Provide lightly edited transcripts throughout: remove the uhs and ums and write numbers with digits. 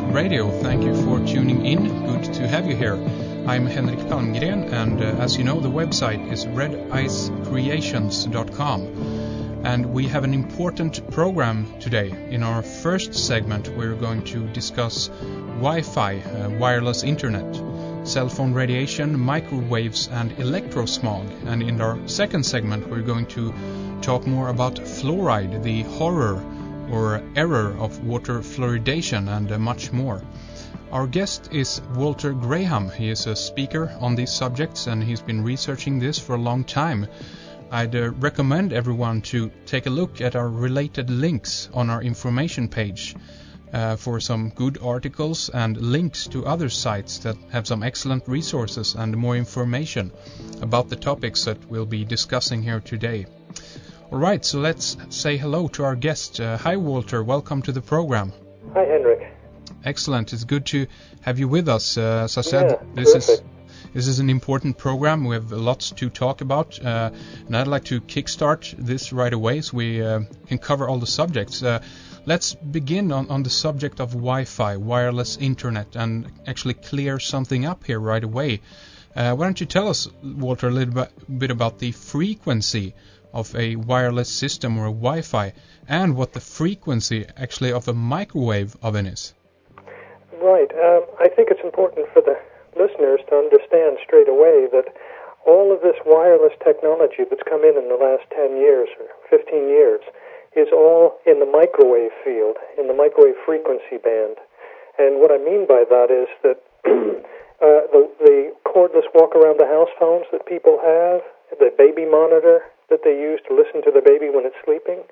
Radio. Thank you for tuning in. Good to have you here. I'm Henrik Palmgren, and as you know, the website is redicecreations.com. And we have an important program today. In our first segment, we're going to discuss Wi-Fi, wireless internet, cell phone radiation, microwaves, and electrosmog. And in our second segment, we're going to talk more about fluoride, the horror or error of water fluoridation, and much more. Our guest is Walter Graham. He is a speaker on these subjects, and he's been researching this for a long time. I'd recommend everyone to take a look at our related links on our information page for some good articles and links to other sites that have some excellent resources and more information about the topics that we'll be discussing here today. All right, so let's say hello to our guest. Hi, Walter. Welcome to the program. Hi, Henrik. Excellent. It's good to have you with us. As I said, this is an important program. We have lots to talk about, and I'd like to kickstart this right away so we can cover all the subjects. Let's begin on the subject of Wi-Fi, wireless internet, and actually clear something up here right away. Why don't you tell us, Walter, a little bit about the frequency of a wireless system or a Wi-Fi, and what the frequency actually of a microwave oven is? Right. I think it's important for the listeners to understand straight away that all of this wireless technology that's come in the last 10 years or 15 years is all in the microwave field, in the microwave frequency band. And what I mean by that is that the cordless walk-around-the-house phones that people have, the baby monitor that they use to listen to the baby when it's sleeping,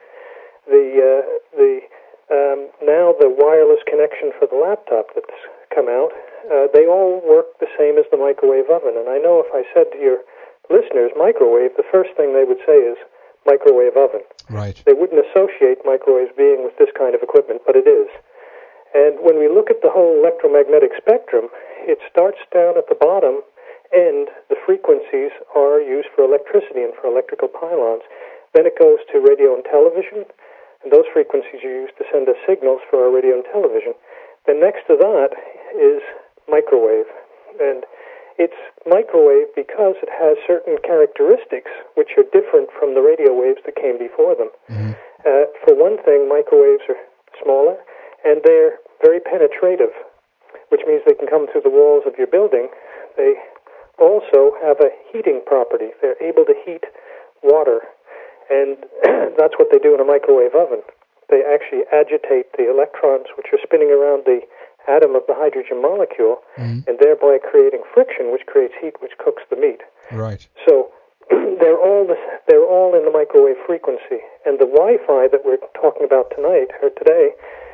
now the wireless connection for the laptop that's come out, they all work the same as the microwave oven. And I know if I said to your listeners microwave, the first thing they would say is microwave oven. Right. They wouldn't associate microwaves being with this kind of equipment, but it is. And when we look at the whole electromagnetic spectrum, it starts down at the bottom, and the frequencies are used for electricity and for electrical pylons. Then it goes to radio and television, and those frequencies are used to send us signals for our radio and television. Then next to that is microwave. And it's microwave because it has certain characteristics which are different from the radio waves that came before them. Mm-hmm. For one thing, microwaves are smaller, and they're very penetrative, which means they can come through the walls of your building. They also have a heating property. They're able to heat water, and that's what they do in a microwave oven. They actually agitate the electrons which are spinning around the atom of the hydrogen molecule, and thereby creating friction, which creates heat, which cooks the meat. Right. So they're all in the microwave frequency. And the Wi-Fi that we're talking about tonight or today,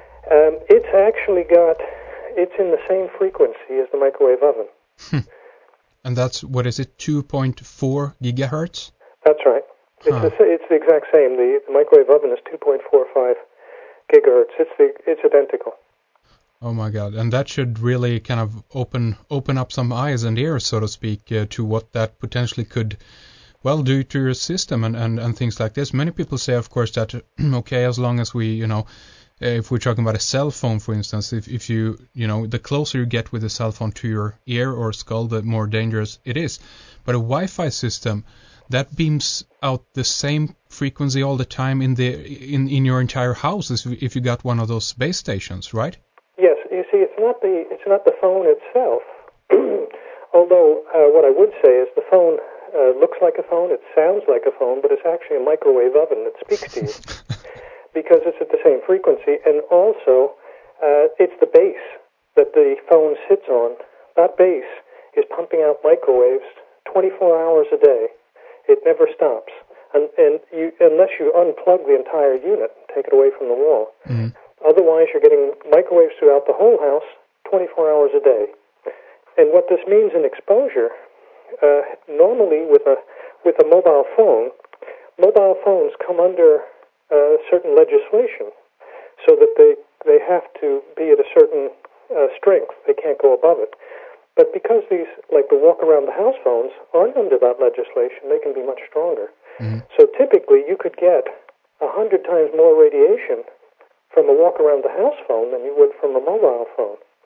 it's in the same frequency as the microwave oven. And that's, what is it, 2.4 gigahertz? That's right. It's the exact same. The microwave oven is 2.45 gigahertz. It's identical. Oh my God! And that should really kind of open up some eyes and ears, so to speak, to what that potentially could, do to your system and things like this. Many people say, of course, that okay, as long as we, if we're talking about a cell phone, for instance, if you, the closer you get with the cell phone to your ear or skull, the more dangerous it is. But a Wi-Fi system that beams out the same frequency all the time in your entire house as if you got one of those base stations, right? Yes. You see, it's not the phone itself. Although what I would say is the phone looks like a phone, it sounds like a phone, but it's actually a microwave oven that speaks to you because it's at the same frequency, and also it's the base that the phone sits on. That base is pumping out microwaves 24 hours a day. It never stops, and unless you unplug the entire unit and take it away from the wall. Mm-hmm. Otherwise, you're getting microwaves throughout the whole house 24 hours a day. And what this means in exposure, normally with a mobile phones come under certain legislation so that they have to be at a certain strength. They can't go above it. But because these, like the walk-around-the-house phones, aren't under that legislation, they can be much stronger. Mm-hmm. So typically, you could get 100 times more radiation from a walk-around-the-house phone than you would from a mobile phone.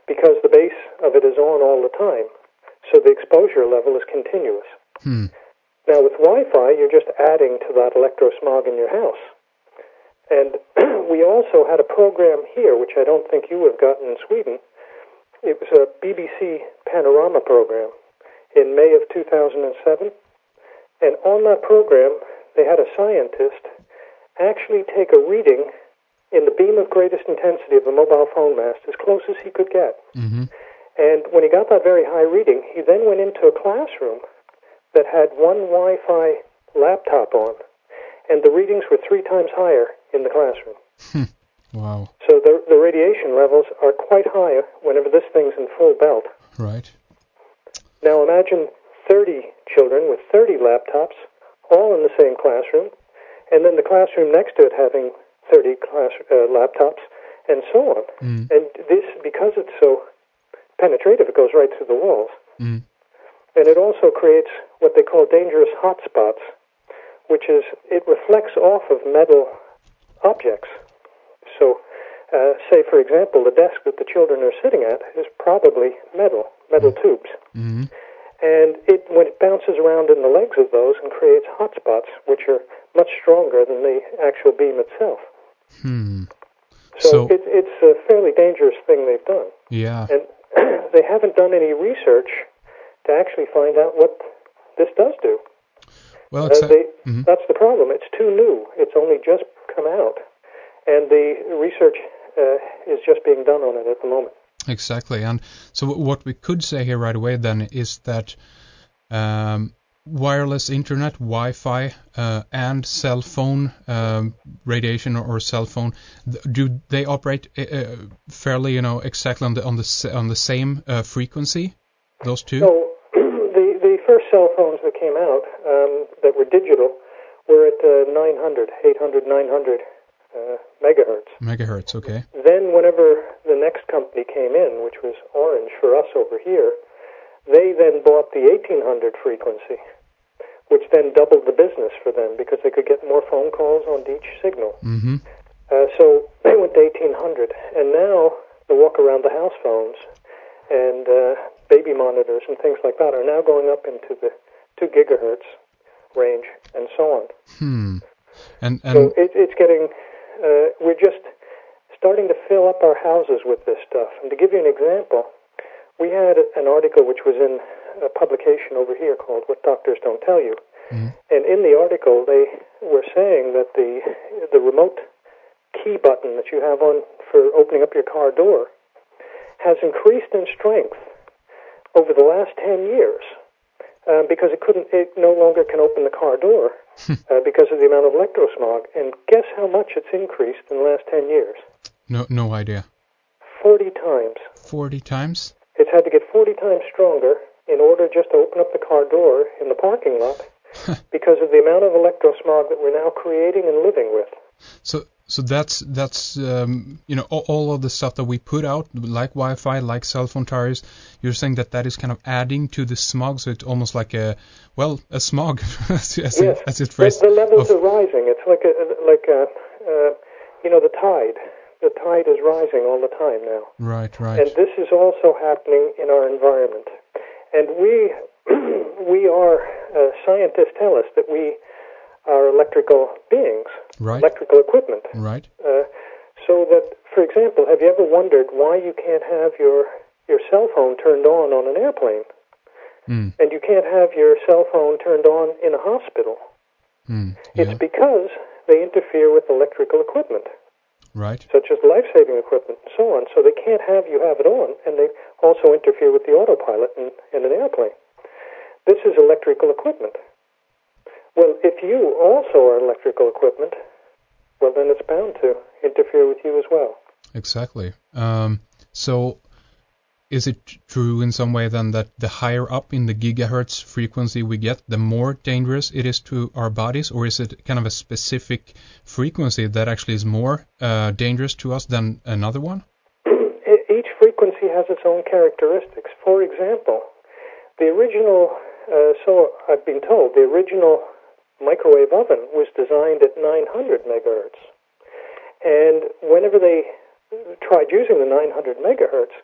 because the base of it is on all the time. So the exposure level is continuous. Now with Wi-Fi, you're just adding to that electrosmog in your house. And we also had a program here, which I don't think you have gotten in Sweden. It was a BBC Panorama program in May of 2007. And on that program, they had a scientist actually take a reading in the beam of greatest intensity of a mobile phone mast, as close as he could get. Mm-hmm. And when he got that very high reading, he then went into a classroom that had one Wi-Fi laptop on, and the readings were 3 times higher in the classroom. Wow. So the radiation levels are quite high whenever this thing's in full belt. Right. Now imagine 30 children with 30 laptops, all in the same classroom, and then the classroom next to it having 30 laptops, and so on. And this, because it's so penetrative, it goes right through the walls. And it also creates what they call dangerous hotspots, which is it reflects off of metal objects. So, say, for example, the desk that the children are sitting at is probably metal tubes. And when it bounces around in the legs of those and creates hotspots, which are much stronger than the actual beam itself. So it's a fairly dangerous thing they've done. Yeah. And they haven't done any research to actually find out what this does do. Well, that's the problem. It's too new. It's only just come out. And the research is just being done on it at the moment. Exactly. And so what we could say here right away then is that wireless internet, Wi-Fi, and cell phone radiation or cell phone, do they operate fairly, exactly on the same frequency? Those two? So the first cell phones that came out that were digital were at 800, 900 megahertz. Megahertz, okay. Then whenever the next company came in, which was Orange for us over here, they then bought the 1800 frequency, which then doubled the business for them because they could get more phone calls on each signal. So they went to 1800, and now the walk-around-the-house phones and baby monitors and things like that are now going up into the 2 gigahertz range and so on. And so it's getting... we're just starting to fill up our houses with this stuff. And to give you an example, we had an article which was in a publication over here called What Doctors Don't Tell You. And in the article, they were saying that the remote key button that you have on for opening up your car door has increased in strength over the last 10 years because it no longer can open the car door because of the amount of electrosmog. And guess how much it's increased in the last 10 years? No idea. 40 times. 40 times? It's had to get 40 times stronger in order just to open up the car door in the parking lot because of the amount of electrosmog that we're now creating and living with. So that's all of the stuff that we put out, like Wi-Fi, like cell phone towers. You're saying that is kind of adding to the smog, so it's almost like a smog, as it's phrased. The levels are rising. It's like the tide. The tide is rising all the time now. Right. And this is also happening in our environment. And we are scientists tell us that we are electrical beings, electrical equipment. Right. So that, for example, have you ever wondered why you can't have your cell phone turned on an airplane? And you can't have your cell phone turned on in a hospital? It's because they interfere with electrical equipment. Right. Such as life-saving equipment and so on. So they can't have you have it on, and they also interfere with the autopilot in an airplane. This is electrical equipment. Well, if you also are electrical equipment, well, then it's bound to interfere with you as well. Exactly. So is it true in some way then that the higher up in the gigahertz frequency we get, the more dangerous it is to our bodies? Or is it kind of a specific frequency that actually is more dangerous to us than another one? Each frequency has its own characteristics. For example, the original, so I've been told, the original microwave oven was designed at 900 megahertz. And whenever they tried using the 900 megahertz,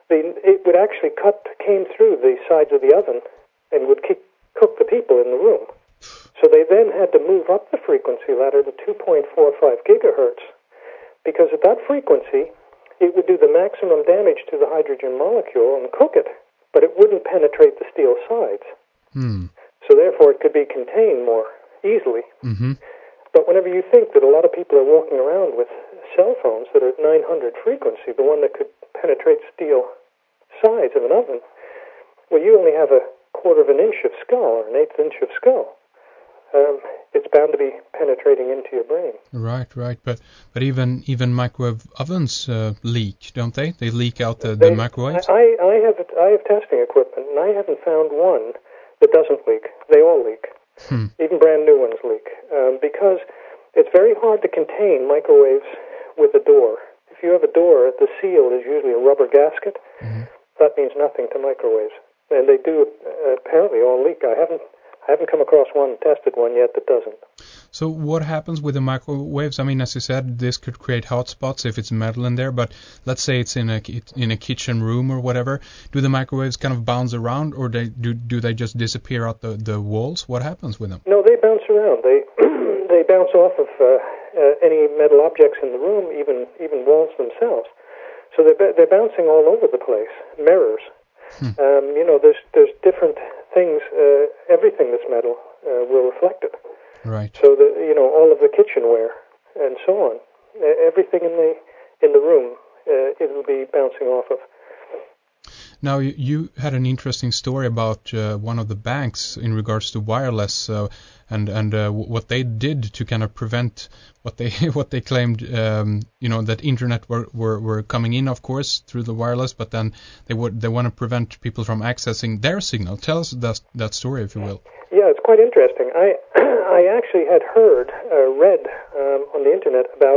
it would actually came through the sides of the oven and would cook the people in the room. So they then had to move up the frequency ladder to 2.45 gigahertz, because at that frequency, it would do the maximum damage to the hydrogen molecule and cook it, but it wouldn't penetrate the steel sides. So therefore, it could be contained more easily. Mm-hmm. But whenever you think that a lot of people are walking around with cell phones that are at 900 frequency, the one that could penetrate steel sides of an oven, well, you only have a quarter of an inch of skull or an eighth inch of skull. It's bound to be penetrating into your brain. Right. But even microwave ovens leak, don't they? They leak out the microwaves? I have testing equipment, and I haven't found one that doesn't leak. They all leak. Even brand new ones leak. Because it's very hard to contain microwaves with a door. If you have a door, the seal is usually a rubber gasket. Mm-hmm. That means nothing to microwaves. And they do apparently all leak. I haven't come across one, tested one yet that doesn't. So what happens with the microwaves? I mean, as you said, this could create hot spots if it's metal in there, but let's say it's in a kitchen room or whatever. Do the microwaves kind of bounce around, or do they just disappear out the walls? What happens with them? No, they bounce around. They they bounce off of any metal objects in the room, even walls themselves. So they're bouncing all over the place. Mirrors. There's different things. Everything that's metal will reflect it. Right. So all of the kitchenware and so on, everything in the room, it will be bouncing off of. Now, you had an interesting story about one of the banks in regards to wireless and what they did to kind of prevent what they claimed, that internet were coming in, of course, through the wireless, but then they want to prevent people from accessing their signal. Tell us that story, if you will. Yeah, it's quite interesting. I actually had read on the internet about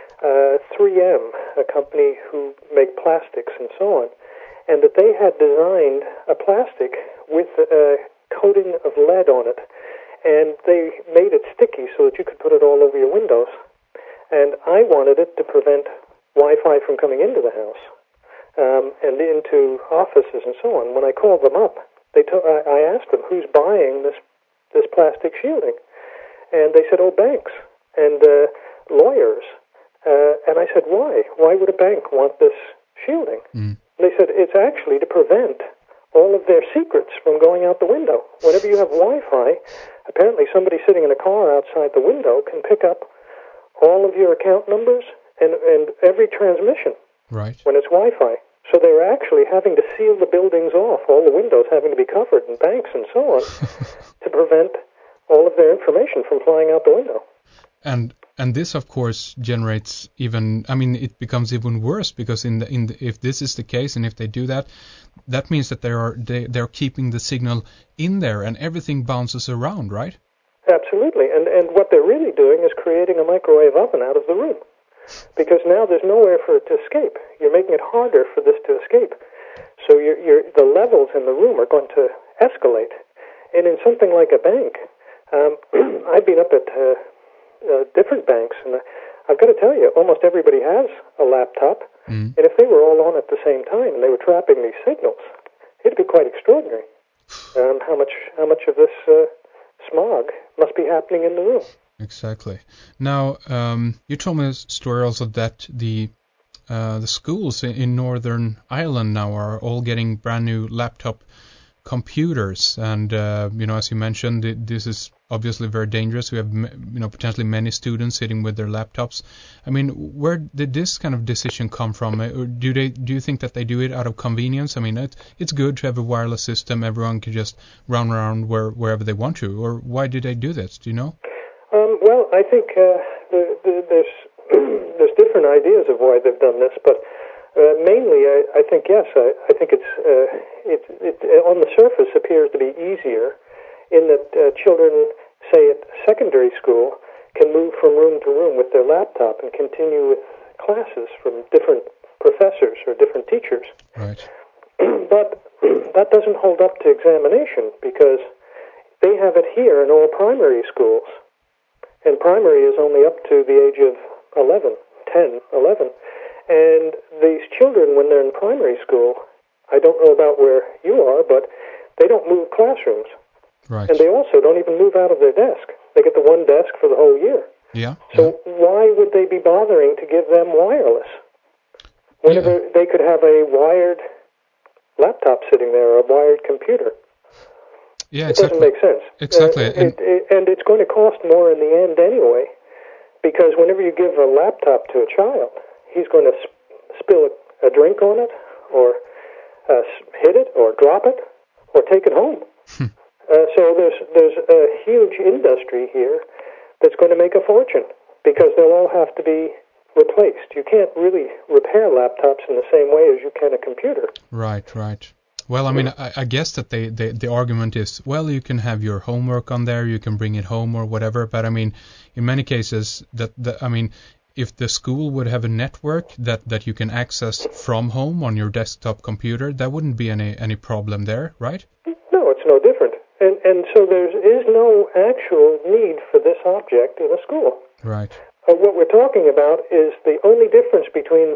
3M, a company who make plastics and so on, and that they had designed a plastic with a coating of lead on it, and they made it sticky so that you could put it all over your windows. And I wanted it to prevent Wi-Fi from coming into the house and into offices and so on. When I called them up, I asked them, who's buying this plastic shielding? And they said, banks and lawyers. And I said, why? Why would a bank want this shielding? They said, it's actually to prevent all of their secrets from going out the window. Whenever you have Wi-Fi, apparently somebody sitting in a car outside the window can pick up all of your account numbers and every transmission. Right. When it's Wi-Fi. So they were actually having to seal the buildings off, all the windows having to be covered, and banks and so on, to prevent all of their information from flying out the window. And this, of course, generates it becomes even worse, because if this is the case, and if they do that, that means that they're keeping the signal in there, and everything bounces around, right? Absolutely, and what they're really doing is creating a microwave oven out of the room, because now there's nowhere for it to escape. You're making it harder for this to escape. So the levels in the room are going to escalate. And in something like a bank, I've been up at different banks, and I've got to tell you, almost everybody has a laptop, and if they were all on at the same time and they were trapping these signals, it'd be quite extraordinary. How much of this smog must be happening in the room? Exactly. Now, you told me a story also that the schools in Northern Ireland now are all getting brand new laptop computers, and as you mentioned, this is obviously very dangerous. We have potentially many students sitting with their laptops. I mean, where did this kind of decision come from? Or do you think that they do it out of convenience? I mean, it's good to have a wireless system. Everyone can just run around wherever they want to. Or why did they do this? Do you know? Well, I think there's different ideas of why they've done this, but mainly, I think yes. I think it on the surface appears to be easier, in that children, say at secondary school, can move from room to room with their laptop and continue with classes from different professors or different teachers. Right. But that doesn't hold up to examination, because they have it here in all primary schools. And primary is only up to the age of 10, 11. And these children, when they're in primary school, I don't know about where you are, but they don't move classrooms. Right. And they also don't even move out of their desk. They get the one desk for the whole year. Yeah. So why would they be bothering to give them wireless? Whenever they could have a wired laptop sitting there, or a wired computer. Yeah, it doesn't make sense. Exactly. And it's going to cost more in the end anyway, because whenever you give a laptop to a child, he's going to spill a drink on it, or hit it, or drop it, or take it home. So there's a huge industry here that's going to make a fortune, because they'll all have to be replaced. You can't really repair laptops in the same way as you can a computer. Right. Well, I mean, I guess that the argument is, well, you can have your homework on there, you can bring it home or whatever. But I mean, in many cases, if the school would have a network that you can access from home on your desktop computer, there wouldn't be any problem there, right? No, it's no different. And so there is no actual need for this object in a school. Right. What we're talking about is the only difference between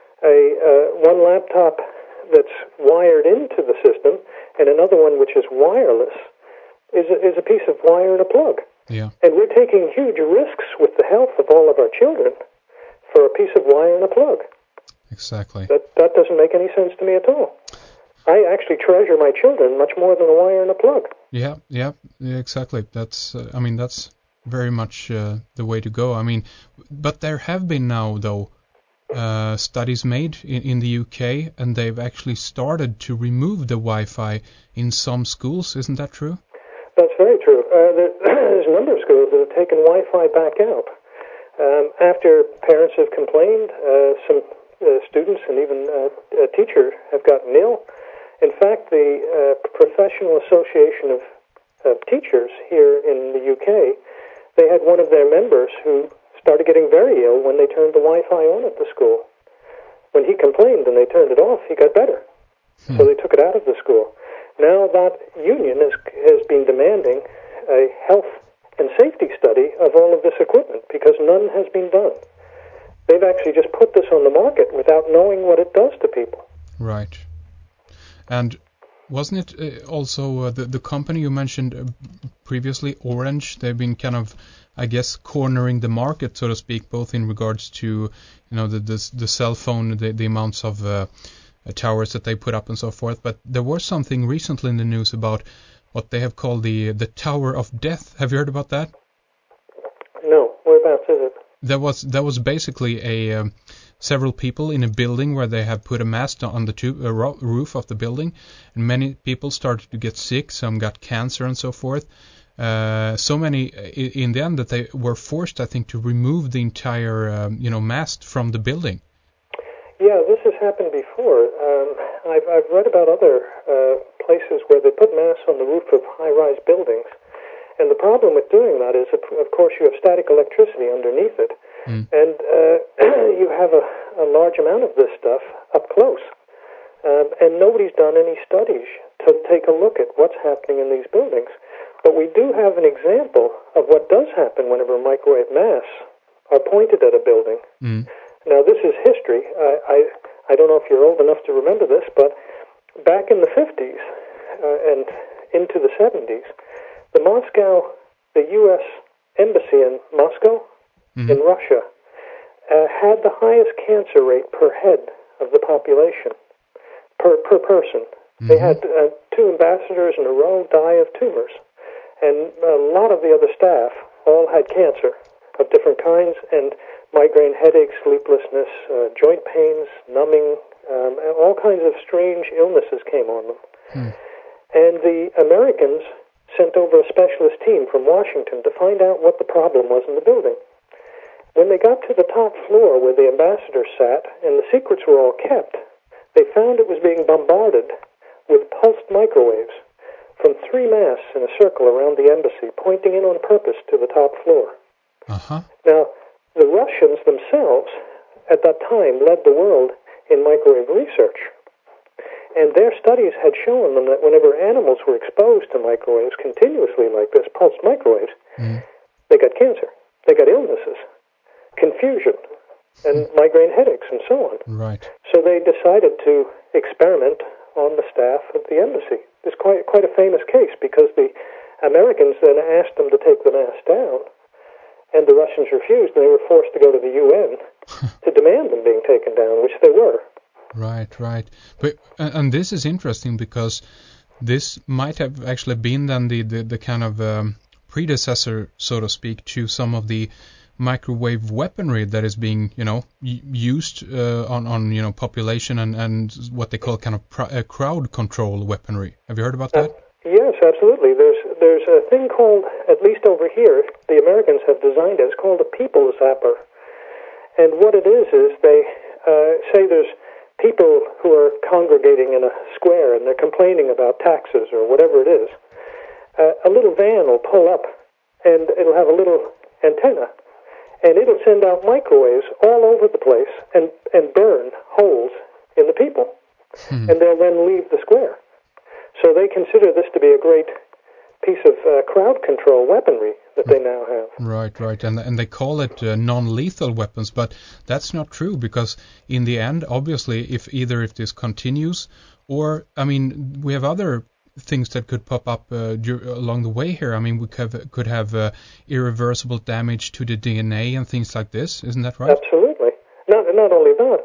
one laptop that's wired into the system and another one which is wireless is a piece of wire and a plug. Yeah. And we're taking huge risks with the health of all of our children for a piece of wire and a plug. Exactly. That doesn't make any sense to me at all. I actually treasure my children much more than a wire and a plug. Yeah, exactly. That's very much the way to go. I mean, but there have been now, though, studies made in the UK, and they've actually started to remove the Wi-Fi in some schools. Isn't that true? That's very true. There's a number of schools that have taken Wi-Fi back out. After parents have complained, some students and even a teacher have gotten ill. In fact, the Professional Association of Teachers here in the UK, they had one of their members who started getting very ill when they turned the Wi-Fi on at the school. When he complained and they turned it off, he got better. So they took it out of the school. Now that union has been demanding a health and safety study of all of this equipment, because none has been done. They've actually just put this on the market without knowing what it does to people. Right. And wasn't it also the company you mentioned previously, Orange? They've been kind of, I guess, cornering the market, so to speak, both in regards to the cell phone, the amounts of towers that they put up and so forth. But there was something recently in the news about what they have called the Tower of Death. Have you heard about that? No. Whereabouts is it? That was basically several people in a building where they have put a mast on the roof of the building, and many people started to get sick. Some got cancer and so forth. So many in the end that they were forced, I think, to remove the entire mast from the building. Yeah, this has happened before. I've read about other places where they put masts on the roof of high-rise buildings. And the problem with doing that is, of course, you have static electricity underneath it. And you have a large amount of this stuff up close. And nobody's done any studies to take a look at what's happening in these buildings. But we do have an example of what does happen whenever microwave masts are pointed at a building. Now, this is history. I don't know if you're old enough to remember this, but back in the 50s and into the 70s, the U.S. Embassy in Moscow, in Russia, had the highest cancer rate per head of the population, per person. They had 2 ambassadors in a row die of tumors, and a lot of the other staff all had cancer of different kinds, and migraine headaches, sleeplessness, joint pains, numbing, all kinds of strange illnesses came on them. And the Americans sent over a specialist team from Washington to find out what the problem was in the building. When they got to the top floor where the ambassadors sat and the secrets were all kept, they found it was being bombarded with pulsed microwaves from 3 masts in a circle around the embassy, pointing in on purpose to the top floor. Now, the Russians themselves, at that time, led the world in microwave research. And their studies had shown them that whenever animals were exposed to microwaves continuously like this, pulsed microwaves, they got cancer, they got illnesses, confusion, and migraine headaches, and so on. Right. So they decided to experiment on the staff of the embassy. It's quite a famous case because the Americans then asked them to take the mask down, and the Russians refused, and they were forced to go to the UN to demand them being taken down, which they were. Right. But and this is interesting because this might have actually been then the kind of predecessor, so to speak, to some of the microwave weaponry that is being, used on population and what they call kind of crowd control weaponry. Have you heard about that? Yes, absolutely. There's a thing called, at least over here, the Americans have designed it. It's called a people zapper. And what it is they say there's people who are congregating in a square and they're complaining about taxes or whatever it is. A little van will pull up and it'll have a little antenna, and it'll send out microwaves all over the place and burn holes in the people. And they'll then leave the square. So they consider this to be a great piece of crowd control weaponry that they now have. Right. And they call it non-lethal weapons, but that's not true because in the end, obviously, if this continues, or, we have other things that could pop up along the way here. We could have irreversible damage to the DNA and things like this. Isn't that right? Absolutely. Not only that.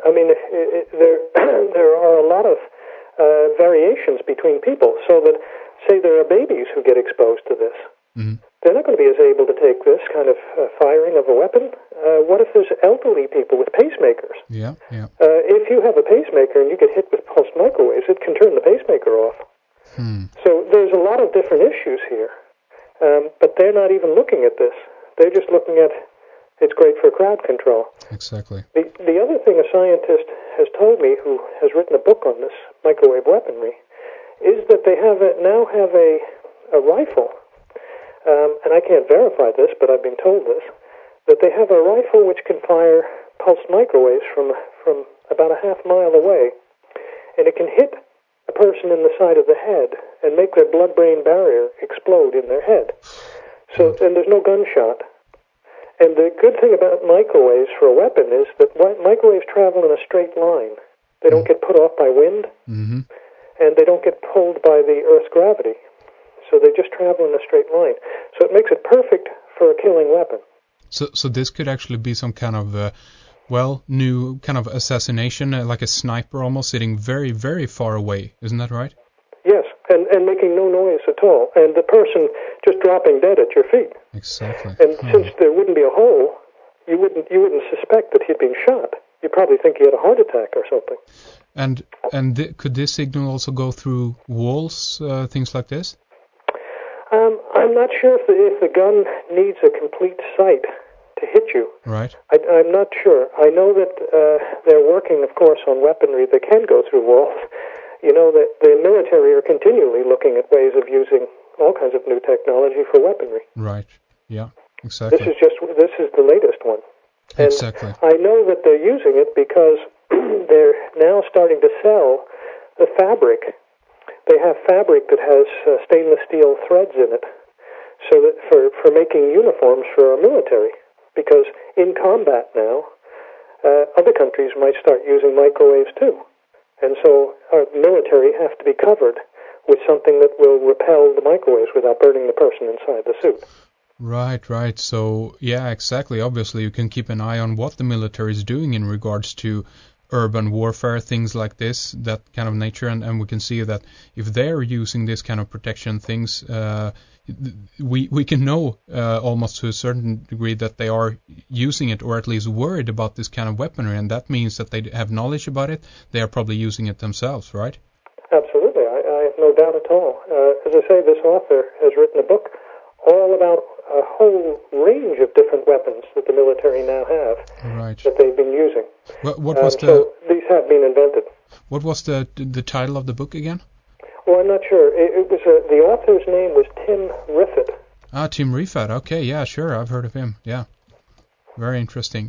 There are a lot of variations between people. So that, say, there are babies who get exposed to this. Mm-hmm. They're not going to be as able to take this kind of firing of a weapon. What if there's elderly people with pacemakers? Yeah. If you have a pacemaker and you get hit with pulsed microwaves, it can turn the pacemaker off. So there's a lot of different issues here, but they're not even looking at this. They're just looking at it's great for crowd control. Exactly. The other thing a scientist has told me, who has written a book on this microwave weaponry, is that they now have a rifle, and I can't verify this, but I've been told this, that they have a rifle which can fire pulsed microwaves from about a half mile away, and it can hit a person in the side of the head and make their blood-brain barrier explode in their head. So, and there's no gunshot. And the good thing about microwaves for a weapon is that microwaves travel in a straight line. They don't get put off by wind, and they don't get pulled by the Earth's gravity. So they just travel in a straight line. So it makes it perfect for a killing weapon. So this could actually be some kind of new kind of assassination, like a sniper almost, sitting very, very far away. Isn't that right? Yes, and making no noise at all. And the person just dropping dead at your feet. Exactly. And since there wouldn't be a hole, you wouldn't suspect that he'd been shot. You'd probably think he had a heart attack or something. And could this signal also go through walls, things like this? I'm not sure if the gun needs a complete sight to hit you. Right. I'm not sure. I know that they're working, of course, on weaponry that can go through walls. You know that the military are continually looking at ways of using all kinds of new technology for weaponry. Right. Yeah. Exactly. This is the latest one. And exactly. I know that they're using it because they're now starting to sell the fabric. They have fabric that has stainless steel threads in it, so that for making uniforms for our military. Because in combat now, other countries might start using microwaves too. And so our military have to be covered with something that will repel the microwaves without burning the person inside the suit. Right. So, yeah, exactly. Obviously, you can keep an eye on what the military is doing in regards to urban warfare, things like this, that kind of nature. And we can see that if they're using this kind of protection things, we can know almost to a certain degree that they are using it, or at least worried about this kind of weaponry. And that means that they have knowledge about it. They are probably using it themselves, right? Absolutely. I have no doubt at all. As I say, this author has written a book all about a whole range of different weapons that the military now have, right, that they've been using. What was so these have been invented. What was the title of the book again? Well, I'm not sure. It was the author's name was Tim Riffett. Ah, Tim Riffett. Okay, yeah, sure, I've heard of him. Yeah, very interesting.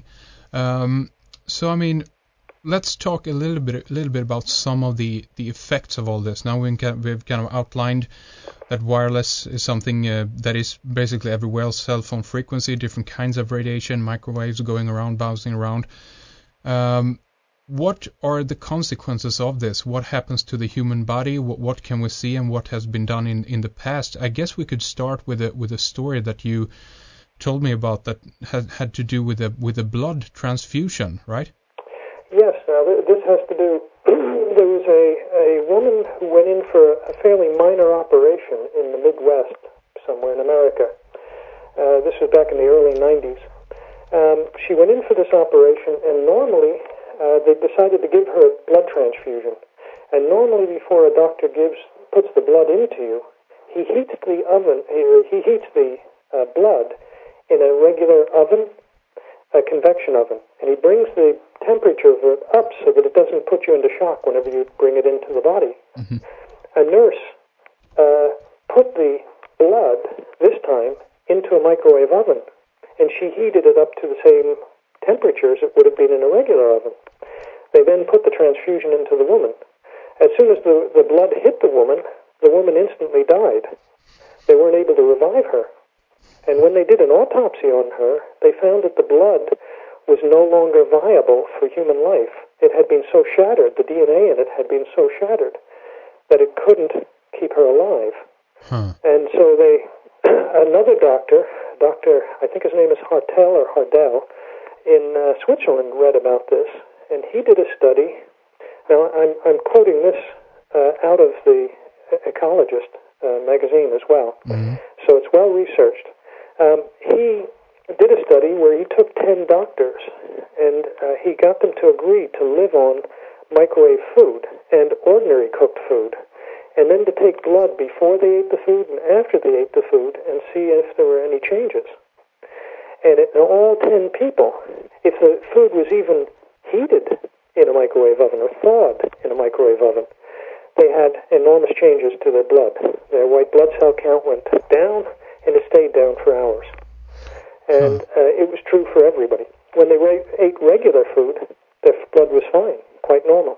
So, I mean, let's talk a little bit about some of the effects of all this. Now we've kind of outlined that wireless is something that is basically everywhere. Cell phone frequency, different kinds of radiation, microwaves going around, bouncing around. what are the consequences of this? What happens to the human body? What can we see, and what has been done in the past? I guess we could start with a story that you told me about that had to do with a blood transfusion, right? Yes. Now this has to do. There was a woman who went in for a fairly minor operation in the Midwest, somewhere in America. This was back in the early 90s. She went in for this operation, and normally they decided to give her a blood transfusion. And normally, before a doctor puts the blood into you, he heats the blood in a regular oven, a convection oven, and he brings the temperature of it up so that it doesn't put you into shock whenever you bring it into the body. Mm-hmm. A nurse put the blood, this time, into a microwave oven, and she heated it up to the same temperature as it would have been in a regular oven. They then put the transfusion into the woman. As soon as the blood hit the woman instantly died. They weren't able to revive her. And when they did an autopsy on her, they found that the blood was no longer viable for human life. It had been so shattered, the DNA in it had been so shattered, that it couldn't keep her alive. And so another doctor, I think his name is Hardell, in Switzerland, read about this, and he did a study. Now, I'm quoting this out of the Ecologist magazine as well, so it's well researched. He did a study where he took 10 doctors, and he got them to agree to live on microwave food and ordinary cooked food, and then to take blood before they ate the food and after they ate the food and see if there were any changes. And in all 10 people, if the food was even heated in a microwave oven or thawed in a microwave oven, they had enormous changes to their blood. Their white blood cell count went down, and it stayed down for hours. And it was true for everybody. When they ate regular food, their blood was fine, quite normal.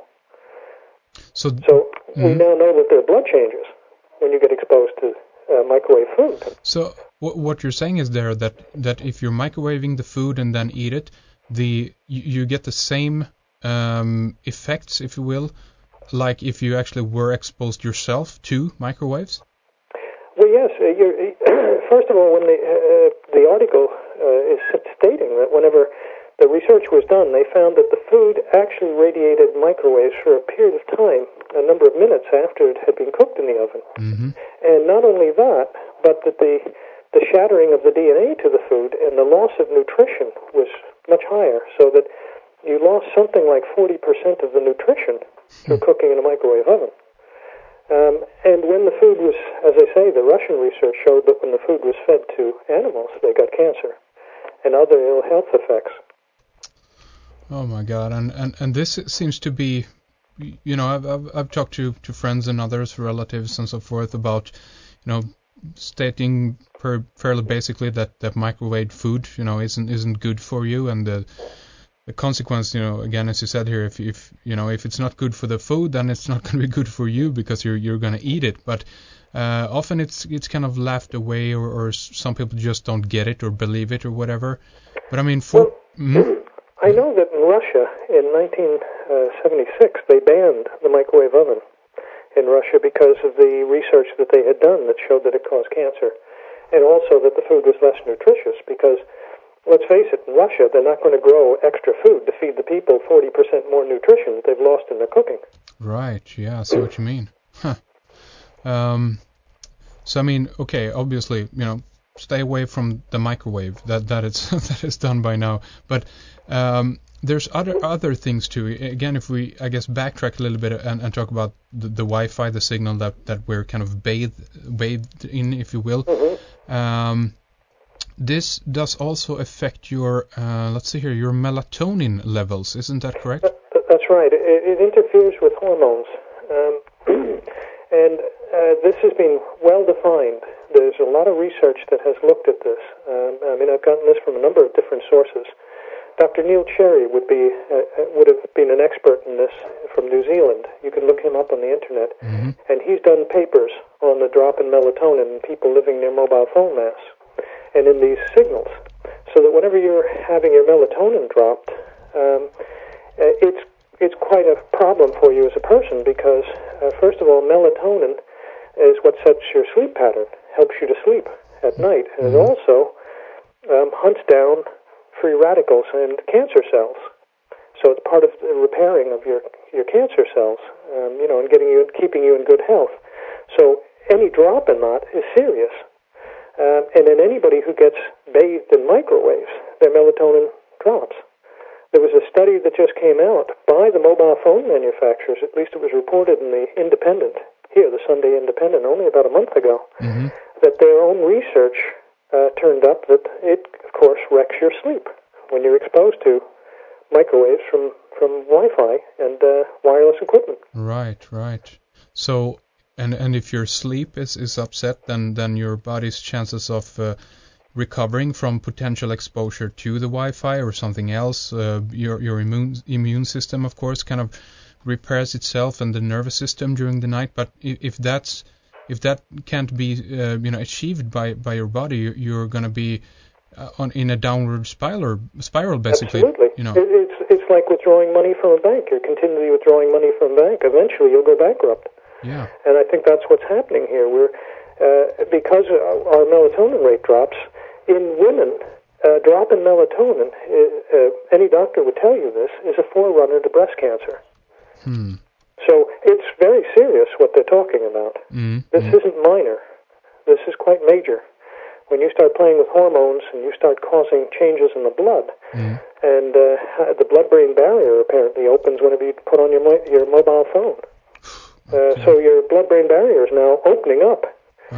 So we now know that there are blood changes when you get exposed to microwave food. So what you're saying is there that if you're microwaving the food and then eat it, you get the same effects, if you will, like if you actually were exposed yourself to microwaves? Well, yes. First of all, when the article is stating that whenever the research was done, they found that the food actually radiated microwaves for a period of time, a number of minutes after it had been cooked in the oven. Mm-hmm. And not only that, but that the shattering of the DNA to the food and the loss of nutrition was much higher, so that you lost something like 40% of the nutrition through cooking in a microwave oven. And when the food was, as I say, the Russian research showed that when the food was fed to animals, they got cancer and other ill health effects. Oh my God! And this seems to be, I've talked to friends and others, relatives and so forth about, stating fairly basically that microwave food, isn't good for you, and the consequence, again, as you said here, if it's not good for the food, then it's not going to be good for you because you're going to eat it. But often it's kind of laughed away, or some people just don't get it or believe it or whatever. But I mean, I know that in Russia in 1976 they banned the microwave oven in Russia because of the research that they had done that showed that it caused cancer, and also that the food was less nutritious because, let's face it, in Russia, they're not going to grow extra food to feed the people 40% more nutrition that they've lost in their cooking. Right, yeah, I see what you mean. Huh. So, I mean, okay, obviously, stay away from the microwave. That is done by now. But there's other things, too. Again, if we, I guess, backtrack a little bit and talk about the Wi-Fi, the signal that we're kind of bathed in, if you will. Mm-hmm. This does also affect your, your melatonin levels. Isn't that correct? That's right. It interferes with hormones. And this has been well defined. There's a lot of research that has looked at this. I've gotten this from a number of different sources. Dr. Neil Cherry would have been an expert in this from New Zealand. You can look him up on the internet. Mm-hmm. And he's done papers on the drop in melatonin in people living near mobile phone masts and in these signals, so that whenever you're having your melatonin dropped, it's it's quite a problem for you as a person because, first of all, melatonin is what sets your sleep pattern, helps you to sleep at night, and it also hunts down free radicals and cancer cells. So it's part of the repairing of your cancer cells, and keeping you in good health. So any drop in that is serious. And in anybody who gets bathed in microwaves, their melatonin drops. There was a study that just came out by the mobile phone manufacturers, at least it was reported in the Independent, here, the Sunday Independent, only about a month ago, that their own research turned up that it, of course, wrecks your sleep when you're exposed to microwaves from Wi-Fi and wireless equipment. Right. So, and if your sleep is upset, then your body's chances of recovering from potential exposure to the Wi-Fi or something else, your immune system, of course, kind of repairs itself and the nervous system during the night. But if that can't be achieved by your body, you're going to be in a downward spiral basically. Absolutely. It's like withdrawing money from a bank. You're continually withdrawing money from a bank. Eventually, you'll go bankrupt. Yeah. And I think that's what's happening here. We're because our melatonin rate drops in women. Drop in melatonin, any doctor would tell you this, is a forerunner to breast cancer. So it's very serious what they're talking about. This isn't minor. This is quite major. When you start playing with hormones and you start causing changes in the blood, and the blood-brain barrier apparently opens whenever you put on your mobile phone. So your blood-brain barrier is now opening up.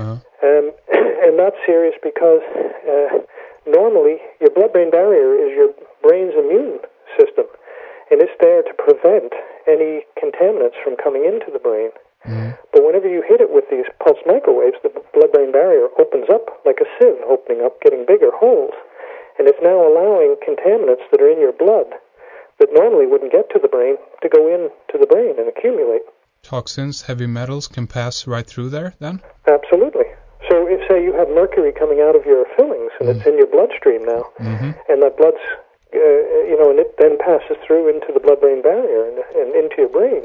And that's serious because normally your blood-brain barrier is your brain's immune system, and it's there to prevent any contaminants from coming into the brain. But whenever you hit it with these pulse microwaves, the blood-brain barrier opens up like a sieve, opening up, getting bigger holes, and it's now allowing contaminants that are in your blood that normally wouldn't get to the brain to go into the brain and accumulate. Toxins, heavy metals can pass right through there then? Absolutely. So if, say, you have mercury coming out of your fillings and it's in your bloodstream now, and that blood's, and it then passes through into the blood-brain barrier and into your brain,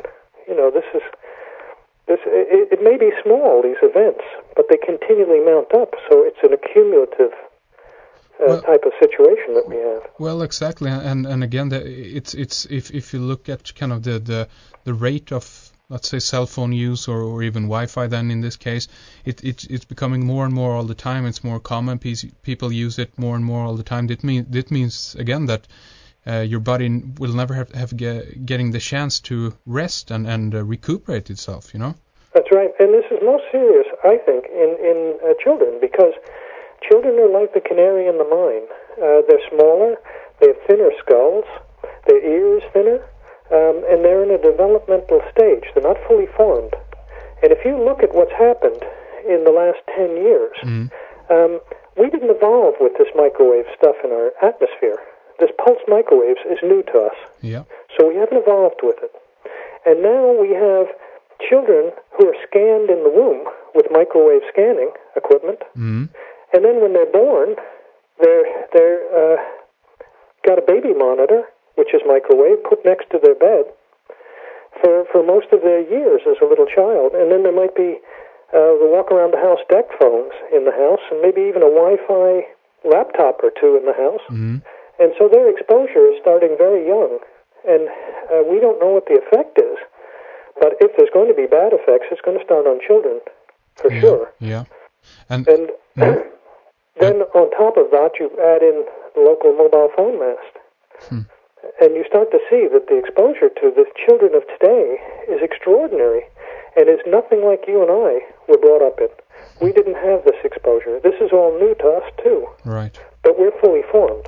it may be small, these events, but they continually mount up, so it's an accumulative type of situation that we have. Well, exactly, and again, it's if you look at kind of the rate of, let's say, cell phone use or even Wi-Fi, then in this case, it's becoming more and more all the time. It's more common. People use it more and more all the time. That means again that your body will never have getting the chance to rest and recuperate itself. That's right, and this is most serious, I think, in children, because children are like the canary in the mine. They're smaller, they have thinner skulls, their ear is thinner, and they're in a developmental stage. They're not fully formed. And if you look at what's happened in the last 10 years, we didn't evolve with this microwave stuff in our atmosphere. This pulse microwaves is new to us. Yeah. So we haven't evolved with it. And now we have children who are scanned in the womb with microwave scanning equipment, and then when they're born, they're got a baby monitor, which is microwave, put next to their bed for most of their years as a little child, and then there might be the walk-around the house deck phones in the house, and maybe even a Wi-Fi laptop or two in the house, and so their exposure is starting very young, and we don't know what the effect is. But if there's going to be bad effects, it's going to start on children, for sure. Yeah. And then on top of that, you add in the local mobile phone mast. And you start to see that the exposure to the children of today is extraordinary and is nothing like you and I were brought up in. We didn't have this exposure. This is all new to us, too. Right. But we're fully formed.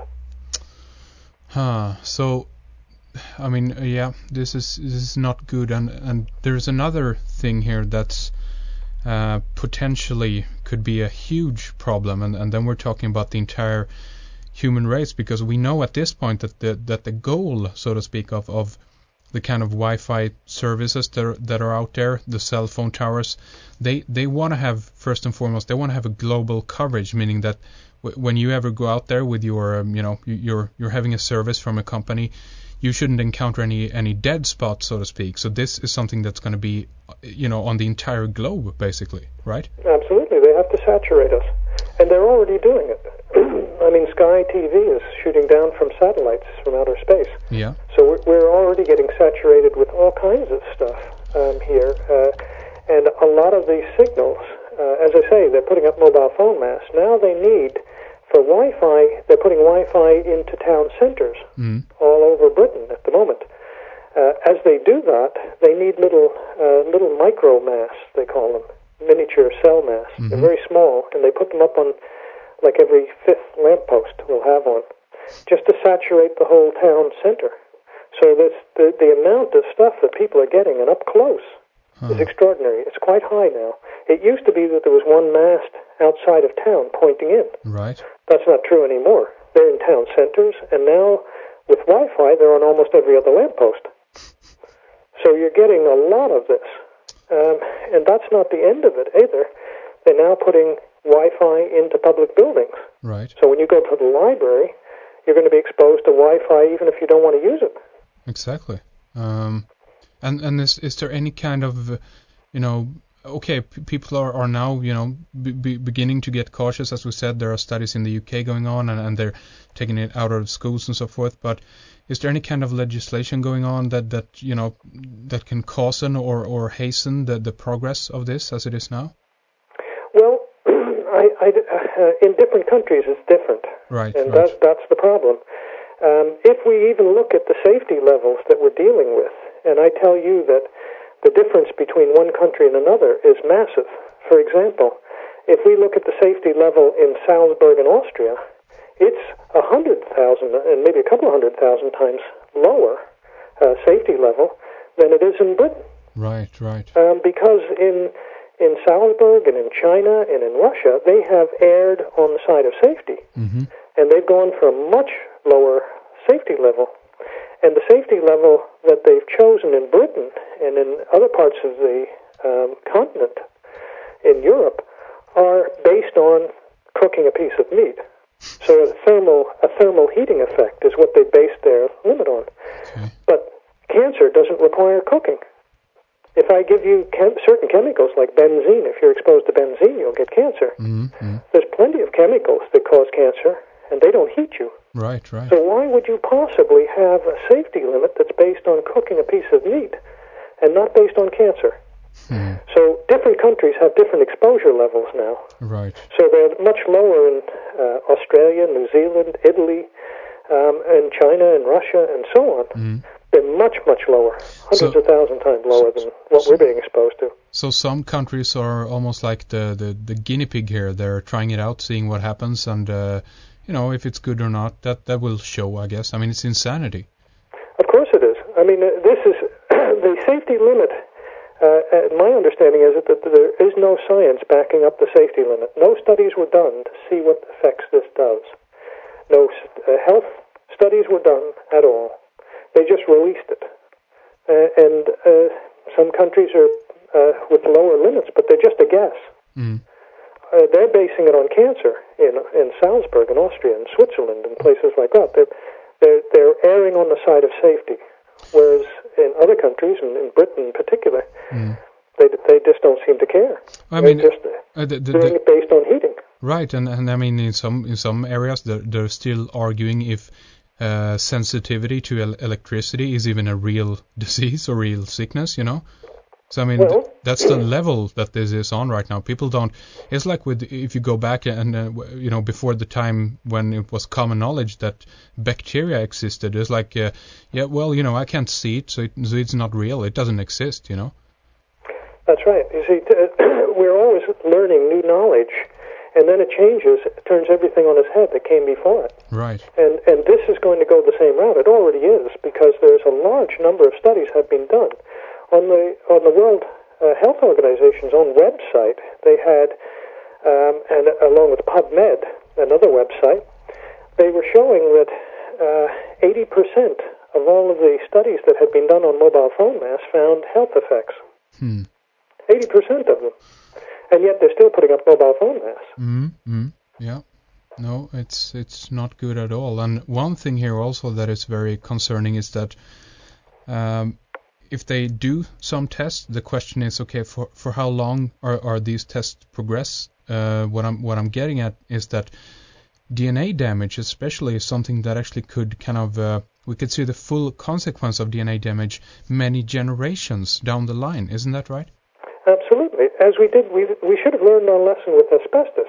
So... I mean, this is not good, and there's another thing here that's potentially could be a huge problem, and then we're talking about the entire human race, because we know at this point that the goal, so to speak, of the kind of Wi-Fi services that are out there, the cell phone towers, they want to have, first and foremost, they want to have a global coverage, meaning that when you ever go out there with your, you're having a service from a company, you shouldn't encounter any dead spots, so to speak. So this is something that's going to be, on the entire globe, basically, right? Absolutely. They have to saturate us. And they're already doing it. I mean, Sky TV is shooting down from satellites from outer space. Yeah. So we're already getting saturated with all kinds of stuff here. And a lot of these signals, as I say, they're putting up mobile phone masts. Now they need, for Wi-Fi, they're putting Wi-Fi into town centers all over Britain at the moment. As they do that, they need little micro masts, they call them, miniature cell masts. They're very small, and they put them up on, like every fifth lamppost will have one, just to saturate the whole town center. So the amount of stuff that people are getting and up close is extraordinary. It's quite high now. It used to be that there was one mast outside of town pointing in. Right. That's not true anymore. They're in town centers, and now with Wi-Fi, they're on almost every other lamppost. So you're getting a lot of this. And that's not the end of it either. They're now putting Wi-Fi into public buildings. Right. So when you go to the library, you're going to be exposed to Wi-Fi even if you don't want to use it. Exactly. And is there any kind of, people are now, beginning to get cautious. As we said, there are studies in the UK going on, and they're taking it out of schools and so forth. But is there any kind of legislation going on that can caution or hasten the progress of this as it is now? Well, in different countries it's different. Right. And right. that's the problem. If we even look at the safety levels that we're dealing with, and I tell you that the difference between one country and another is massive. For example, if we look at the safety level in Salzburg in Austria, it's 100,000 and maybe a couple of 100,000 times lower safety level than it is in Britain. Right, right. Because in Salzburg and in China and in Russia, they have erred on the side of safety. Mm-hmm. And they've gone for a much lower safety level. And the safety level that they've chosen in Britain and in other parts of the continent in Europe are based on cooking a piece of meat. So a thermal heating effect is what they base their limit on. Okay. But cancer doesn't require cooking. If I give you certain chemicals like benzene, if you're exposed to benzene, you'll get cancer. Mm-hmm. There's plenty of chemicals that cause cancer, and they don't heat you. Right, right. So why would you possibly have a safety limit that's based on cooking a piece of meat and not based on cancer? Hmm. So different countries have different exposure levels now. Right. So they're much lower in Australia, New Zealand, Italy, and China and Russia and so on. Mm. They're much, much lower, hundreds of 1,000 times lower than what we're being exposed to. So some countries are almost like the guinea pig here. They're trying it out, seeing what happens, and if it's good or not, that will show, I guess. I mean, it's insanity. Of course it is. I mean, this is the safety limit. My understanding is that there is no science backing up the safety limit. No studies were done to see what effects this does. No health studies were done at all. They just released it. And some countries are with lower limits, but they're just a guess. Mm. They're basing it on cancer in Salzburg in Austria and Switzerland and places like that. They're erring on the side of safety, whereas in other countries, and in Britain in particular, they just don't seem to care. I mean, they're just doing it based on heating. Right, and I mean in some areas they're still arguing if sensitivity to electricity is even a real disease or real sickness, So I mean, that's the level that this is on right now. People don't. It's like if you go back and before the time when it was common knowledge that bacteria existed. It's like, I can't see it, so it's not real. It doesn't exist, That's right. You see, we're always learning new knowledge, and then it changes. It turns everything on its head that came before it. Right. And this is going to go the same route. It already is, because there's a large number of studies have been done. On the World Health Organization's own website, they had, and along with PubMed, another website, they were showing that 80% of all of the studies that had been done on mobile phone masts found health effects. 80% of them. And yet they're still putting up mobile phone masts. Mm-hmm. Yeah. No, it's not good at all. And one thing here also that is very concerning is that if they do some tests, the question is, okay, for how long are these tests progress? What I'm getting at is that DNA damage, especially, is something that actually could kind of we could see the full consequence of DNA damage many generations down the line. Isn't that right? Absolutely. As we did, we should have learned our lesson with asbestos.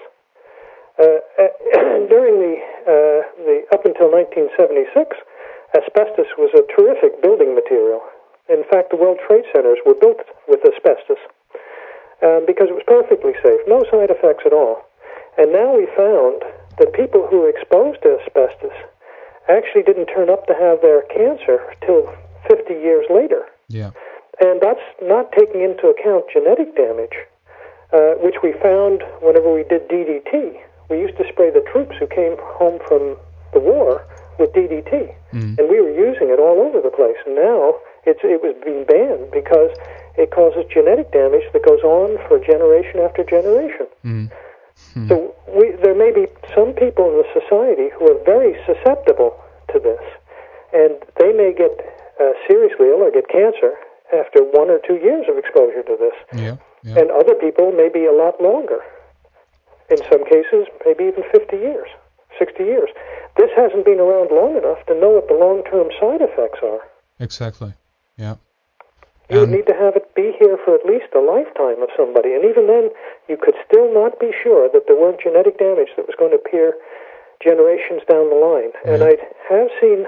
During the up until 1976, asbestos was a terrific building material. In fact, the World Trade Centers were built with asbestos because it was perfectly safe, no side effects at all. And now we found that people who were exposed to asbestos actually didn't turn up to have their cancer till 50 years later. Yeah. And that's not taking into account genetic damage, which we found whenever we did DDT. We used to spray the troops who came home from the war with DDT, and we were using it all over the place. And now it was being banned because it causes genetic damage that goes on for generation after generation. So there may be some people in the society who are very susceptible to this, and they may get seriously ill or get cancer after 1 or 2 years of exposure to this. Yeah. And other people may be a lot longer. In some cases, maybe even 50 years, 60 years. This hasn't been around long enough to know what the long-term side effects are. Exactly. Yeah. You would need to have it be here for at least a lifetime of somebody. And even then, you could still not be sure that there weren't genetic damage that was going to appear generations down the line. Yeah. And I have seen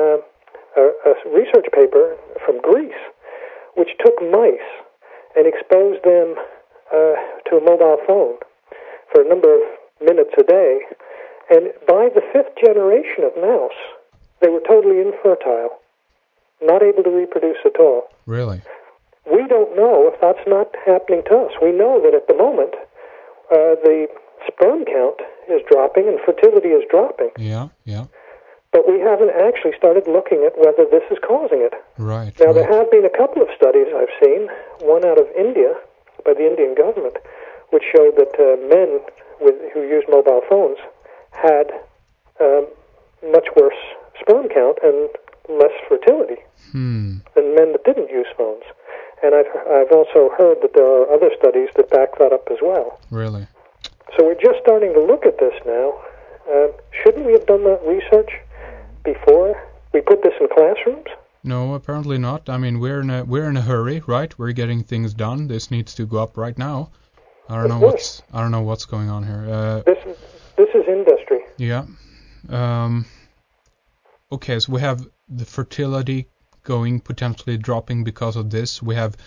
a research paper from Greece which took mice and exposed them to a mobile phone for a number of minutes a day. And by the 5th generation of mouse, they were totally infertile, not able to reproduce at all. Really? We don't know if that's not happening to us. We know that at the moment, the sperm count is dropping and fertility is dropping. Yeah. But we haven't actually started looking at whether this is causing it. Right. Now, there have been a couple of studies I've seen, one out of India by the Indian government, which showed that men who use mobile phones had much worse sperm count and less fertility than men that didn't use phones. And I've also heard that there are other studies that back that up as well. Really? So we're just starting to look at this now. Shouldn't we have done that research before we put this in classrooms? No, apparently not. I mean, we're in a hurry, right? We're getting things done. This needs to go up right now. I don't know what's going on here. This is industry. Yeah. Okay, so we have the fertility potentially dropping because of this. We have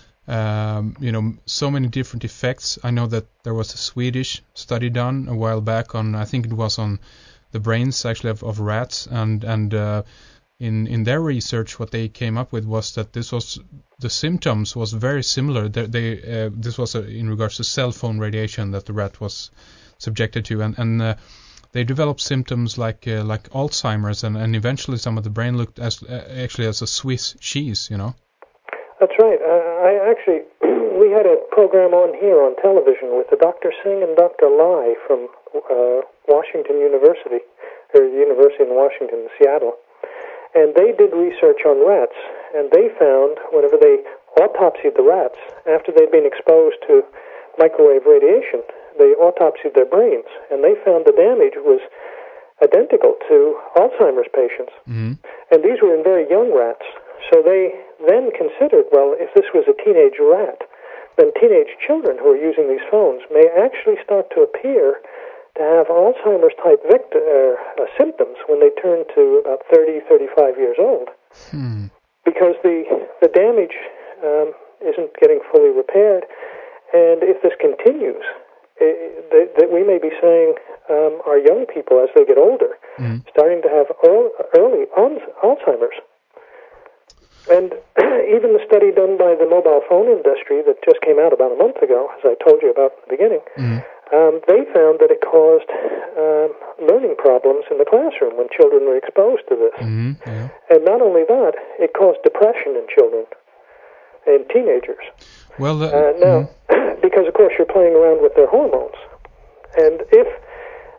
so many different effects. I know that there was a Swedish study done a while back on, I think it was on the brains actually of rats, and in their research what they came up with was that the symptoms was very similar. This was in regards to cell phone radiation that the rat was subjected to, and they developed symptoms like Alzheimer's, and eventually some of the brain looked as a Swiss cheese, That's right. We had a program on here on television with Dr. Singh and Dr. Lai from Washington University, or the University in Washington, Seattle. And they did research on rats, and they found whenever they autopsied the rats, after they'd been exposed to microwave radiation, they autopsied their brains, and they found the damage was identical to Alzheimer's patients. Mm-hmm. And these were in very young rats. So they then considered, well, if this was a teenage rat, then teenage children who are using these phones may actually start to appear to have Alzheimer's-type symptoms when they turn to about 30, 35 years old. Because the damage isn't getting fully repaired. And if this continues, that we may be saying our young people, as they get older, starting to have early Alzheimer's. And even the study done by the mobile phone industry that just came out about a month ago, as I told you about at the beginning, they found that it caused learning problems in the classroom when children were exposed to this. Yeah. And not only that, it caused depression in children and teenagers. Well, now, because of course you're playing around with their hormones, and if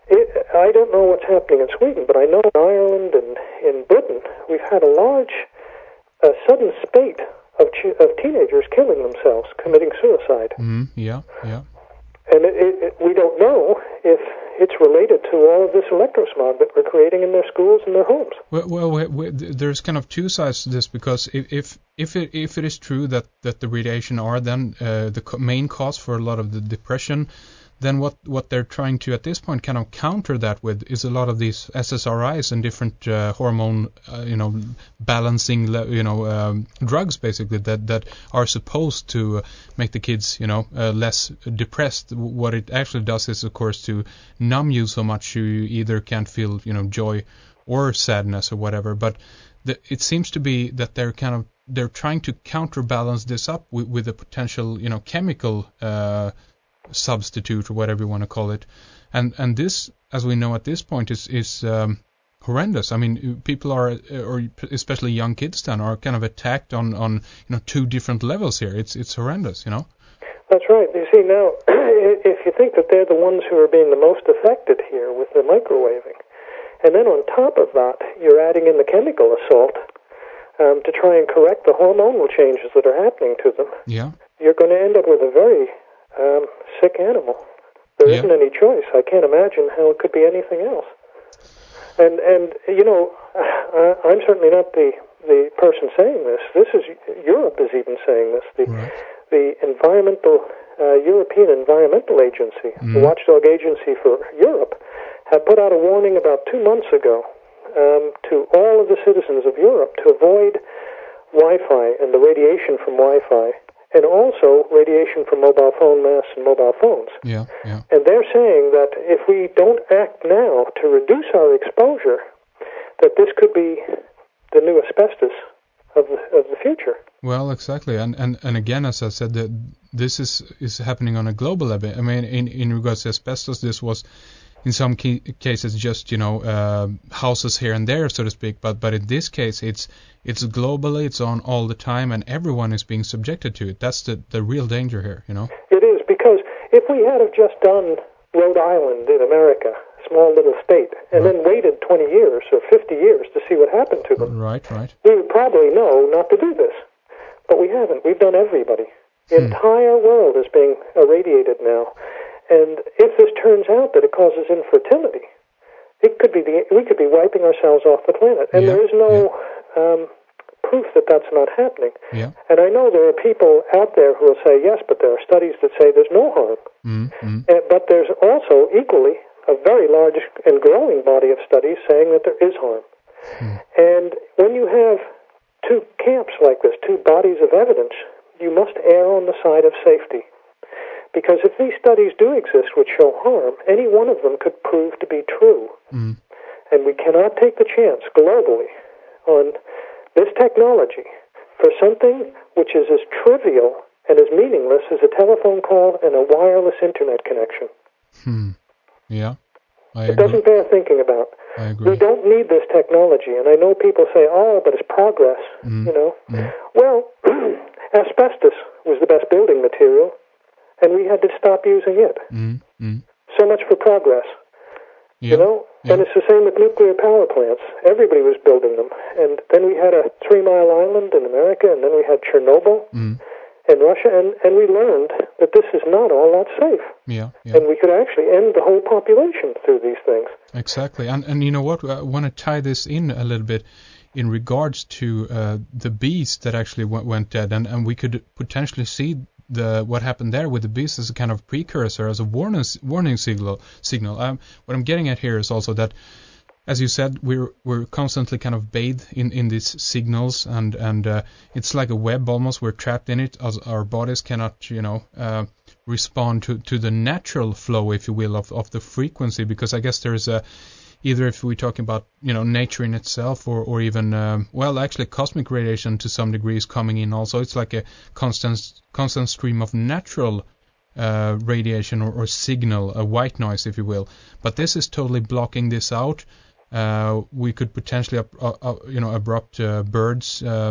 I don't know what's happening in Sweden, but I know in Ireland and in Britain we've had a large, sudden spate of teenagers killing themselves, committing suicide. Yeah. And we don't know if it's related to all of this electrosmog that we're creating in their schools and their homes. Well, there's kind of two sides to this, because if it is true that the radiation are then the main cause for a lot of the depression, then what they're trying to at this point kind of counter that with is a lot of these SSRIs and different hormone balancing drugs basically that are supposed to make the kids less depressed. What it actually does is of course to numb you so much you either can't feel joy or sadness or whatever. But it seems to be that they're trying to counterbalance this up with a potential chemical substitute or whatever you want to call it, and this, as we know at this point, is horrendous. I mean, people are, or especially young kids, then are kind of attacked on two different levels here. It's horrendous, That's right. You see, now, if you think that they're the ones who are being the most affected here with the microwaving, and then on top of that, you're adding in the chemical assault to try and correct the hormonal changes that are happening to them. Yeah. You're going to end up with a very sick animal. There isn't any choice. I can't imagine how it could be anything else. And I'm certainly not the person saying this. Europe is even saying this. The European Environmental Agency, the watchdog agency for Europe, had put out a warning about 2 months ago to all of the citizens of Europe to avoid Wi-Fi and the radiation from Wi-Fi, and also radiation from mobile phone masts and mobile phones. Yeah. And they're saying that if we don't act now to reduce our exposure, that this could be the new asbestos of the future. Well, exactly. And again, as I said, that this is happening on a global level. I mean, in regards to asbestos, this was in some cases just houses here and there, so to speak. But in this case, it's globally, it's on all the time, and everyone is being subjected to it. That's the real danger here, It is, because if we had have just done Rhode Island in America, small little state, and then waited 20 years or 50 years to see what happened to them, right, we would probably know not to do this. But we haven't. We've done everybody. The entire world is being irradiated now. And if this turns out that it causes infertility, we could be wiping ourselves off the planet. And there is no proof that that's not happening. Yeah. And I know there are people out there who will say, yes, but there are studies that say there's no harm. But there's also equally a very large and growing body of studies saying that there is harm. And when you have two camps like this, two bodies of evidence, you must err on the side of safety. Because if these studies do exist which show harm, any one of them could prove to be true. And we cannot take the chance globally on this technology for something which is as trivial and as meaningless as a telephone call and a wireless internet connection. Yeah, it doesn't bear thinking about. I agree. We don't need this technology, and I know people say, oh, but it's progress, Well, asbestos was the best building material, and we had to stop using it. So much for progress, And it's the same with nuclear power plants. Everybody was building them. And then we had a 3 Mile Island in America, and then we had Chernobyl in Russia, and we learned that this is not all that safe. Yeah. And we could actually end the whole population through these things. Exactly. And you know what? I want to tie this in a little bit in regards to the bees that actually went dead. And we could potentially see what happened there with the bees as a kind of precursor, as a warning signal. What I'm getting at here is also that, as you said, we're constantly kind of bathed in these signals, and it's like a web almost. We're trapped in it, as our bodies cannot, respond to the natural flow, if you will, of the frequency. Because I guess there's either if we're talking about nature in itself, or even actually cosmic radiation to some degree is coming in also. It's like a constant stream of natural radiation or signal, a white noise, if you will. But this is totally blocking this out. We could potentially abrupt birds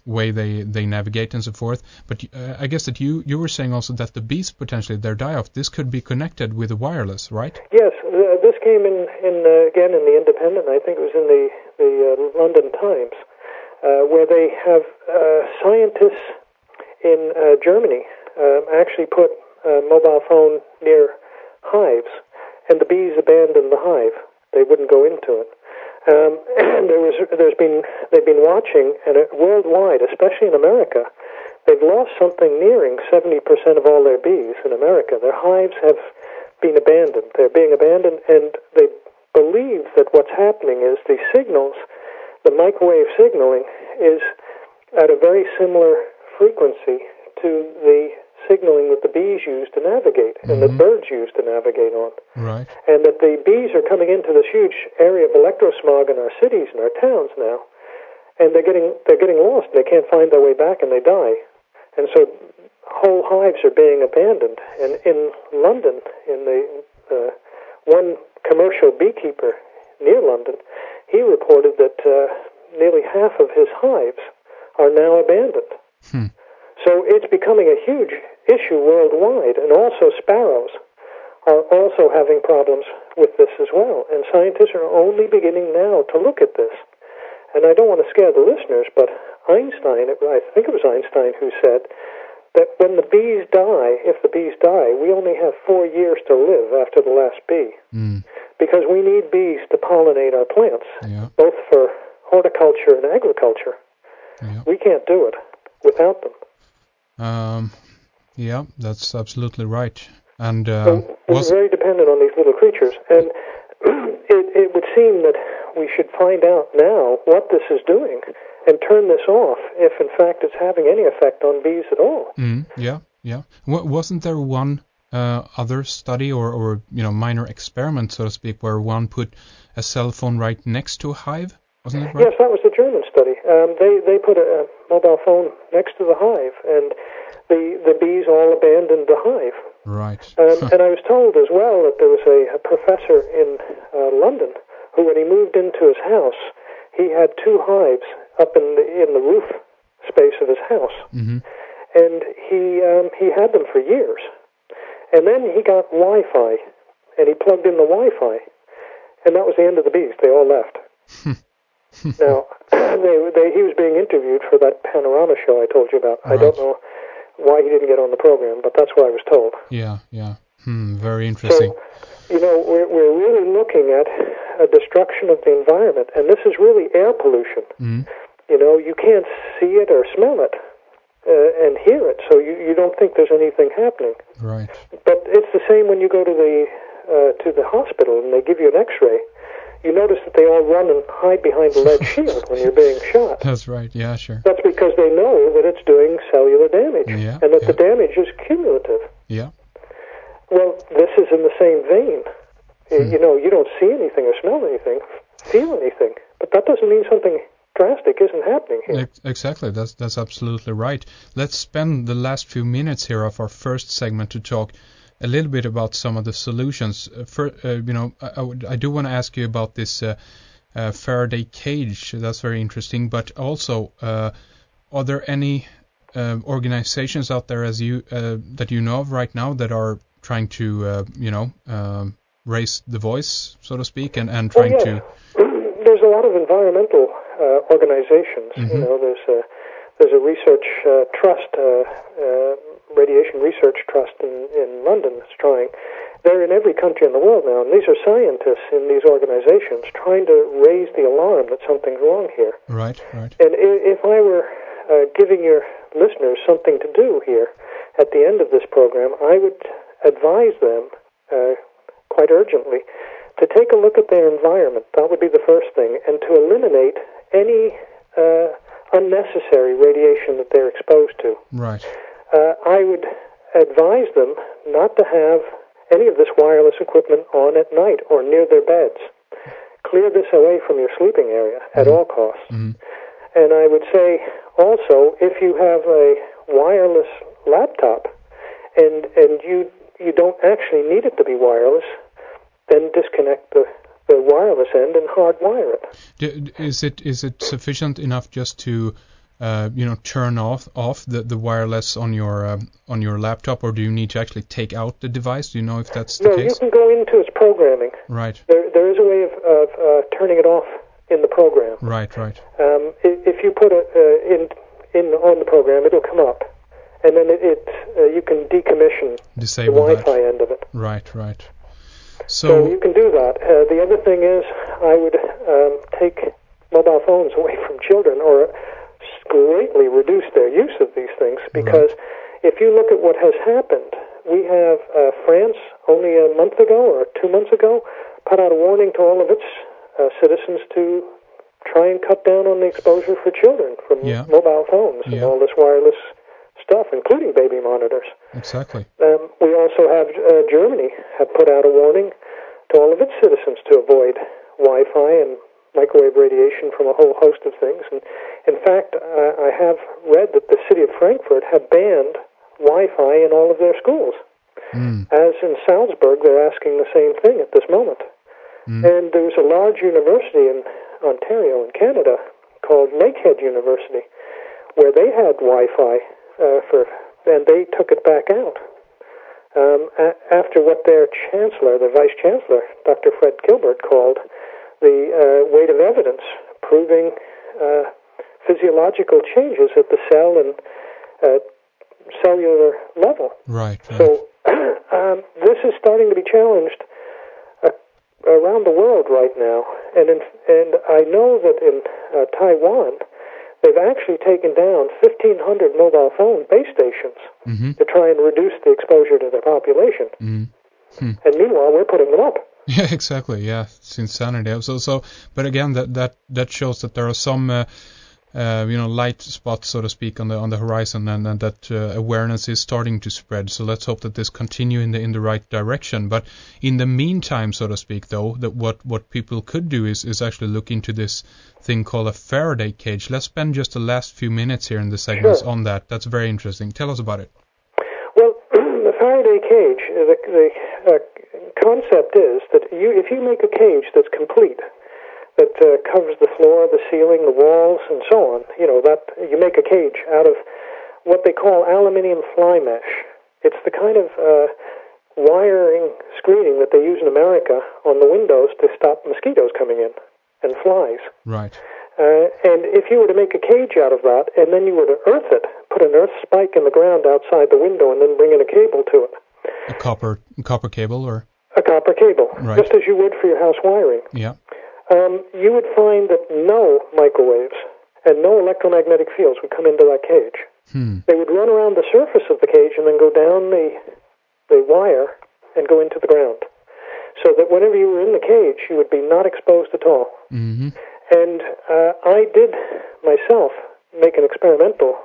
way they navigate and so forth. But I guess that you were saying also that the bees potentially, their die-off, this could be connected with the wireless, right? Yes, this came in again in the Independent. I think it was in the London Times, where they have scientists in Germany actually put a mobile phone near hives, and the bees abandoned the hive. They wouldn't go into it. And they've been watching, and worldwide, especially in America, they've lost something nearing 70% of all their bees in America. Their hives have been abandoned. They're being abandoned, and they believe that what's happening is the signals, the microwave signaling, is at a very similar frequency to the signaling that the bees use to navigate and that birds use to navigate on. Right. And that the bees are coming into this huge area of electrosmog in our cities and our towns now, and they're getting lost. They can't find their way back, and they die. And so whole hives are being abandoned. And in London, in the one commercial beekeeper near London, he reported that nearly half of his hives are now abandoned. So it's becoming a huge issue worldwide, and also sparrows are also having problems with this as well. And scientists are only beginning now to look at this. And I don't want to scare the listeners, but Einstein, I think it was Einstein who said that when the bees die, if the bees die, we only have 4 years to live after the last bee. Because we need bees to pollinate our plants, both for horticulture and agriculture. We can't do it without them. Yeah, that's absolutely right. And we're very dependent on these little creatures. And it would seem that we should find out now what this is doing and turn this off if, in fact, it's having any effect on bees at all. Yeah. Wasn't there one other study or minor experiment, so to speak, where one put a cell phone right next to a hive? Wasn't it right? Yes, that was the German study. They put a mobile phone next to the hive, and the bees all abandoned the hive. Right. And I was told as well that there was a professor in London who, when he moved into his house, he had 2 hives up in the roof space of his house, and he had them for years. And then he got Wi-Fi, and he plugged in the Wi-Fi, and that was the end of the bees. They all left. Now, he was being interviewed for that Panorama show I told you about. Right. I don't know why he didn't get on the program, but that's what I was told. Yeah. Very interesting. So, we're really looking at a destruction of the environment, and this is really air pollution. You can't see it or smell it and hear it, so you don't think there's anything happening. Right. But it's the same when you go to the hospital and they give you an X-ray. You notice that they all run and hide behind a lead shield when you're being shot. That's right, yeah, sure. That's because they know that it's doing cellular damage, and that the damage is cumulative. Yeah. Well, this is in the same vein. You don't see anything or smell anything, feel anything, but that doesn't mean something drastic isn't happening here. Exactly, that's absolutely right. Let's spend the last few minutes here of our first segment to talk a little bit about some of the solutions. I do want to ask you about this Faraday cage. That's very interesting. But also, are there any organizations out there that you know of right now that are trying to raise the voice, so to speak, and trying to? There's a lot of environmental organizations. There's a research trust, Radiation Research Trust in London that's trying. They're in every country in the world now, and these are scientists in these organizations trying to raise the alarm that something's wrong here. Right. And if I were giving your listeners something to do here at the end of this program, I would advise them quite urgently to take a look at their environment. That would be the first thing, and to eliminate any unnecessary radiation that they're exposed to. Right. I would advise them not to have any of this wireless equipment on at night or near their beds. Clear this away from your sleeping area at all costs. And I would say also, if you have a wireless laptop and you don't actually need it to be wireless, then disconnect the wireless end and hardwire it. Is it sufficient enough just to turn off the wireless on your laptop, or do you need to actually take out the device? Do you know if that's the case? No, you can go into its programming. Right. There is a way of turning it off in the program. Right. If you put it in on the program, it'll come up, and then you can disable the Wi-Fi end of it. Right. So you can do that. The other thing is, I would take mobile phones away from children, or greatly reduce their use of these things, because if you look at what has happened, we have France only a month ago or 2 months ago put out a warning to all of its citizens to try and cut down on the exposure for children from mobile phones and all this wireless stuff, including baby monitors. Exactly. We also have Germany have put out a warning to all of its citizens to avoid Wi-Fi and microwave radiation from a whole host of things. And in fact, I have read that the city of Frankfurt have banned Wi-Fi in all of their schools. As in Salzburg, they're asking the same thing at this moment. And there was a large university in Ontario in Canada called Lakehead University, where they had Wi-Fi and they took it back out after what their chancellor, the vice chancellor, Dr. Fred Gilbert, called the weight of evidence proving physiological changes at the cell and cellular level. Right. So this is starting to be challenged around the world right now, and I know that in Taiwan they've actually taken down 1,500 mobile phone base stations to try and reduce the exposure to their population. And meanwhile, we're putting them up. Yeah, exactly. Yeah, it's insanity. So, but again, that shows that there are some light spots, so to speak, on the horizon, and that awareness is starting to spread. So let's hope that this continue in the right direction. But in the meantime, so to speak, though, that what people could do is actually look into this thing called a Faraday cage. Let's spend just the last few minutes here in the segments on that. That's very interesting. Tell us about it. Well, the Faraday cage, the concept is that if you make a cage that's complete, that covers the floor, the ceiling, the walls, and so on, that you make a cage out of what they call aluminium fly mesh. It's the kind of wiring screening that they use in America on the windows to stop mosquitoes coming in and flies. Right. And if you were to make a cage out of that, and then you were to earth it, put an earth spike in the ground outside the window, and then bring in a cable to it. A copper cable, or? A copper cable, right. Just as you would for your house wiring. Yeah. You would find that no microwaves and no electromagnetic fields would come into that cage. They would run around the surface of the cage and then go down the wire and go into the ground. So that whenever you were in the cage, you would be not exposed at all. And I did myself make an experimental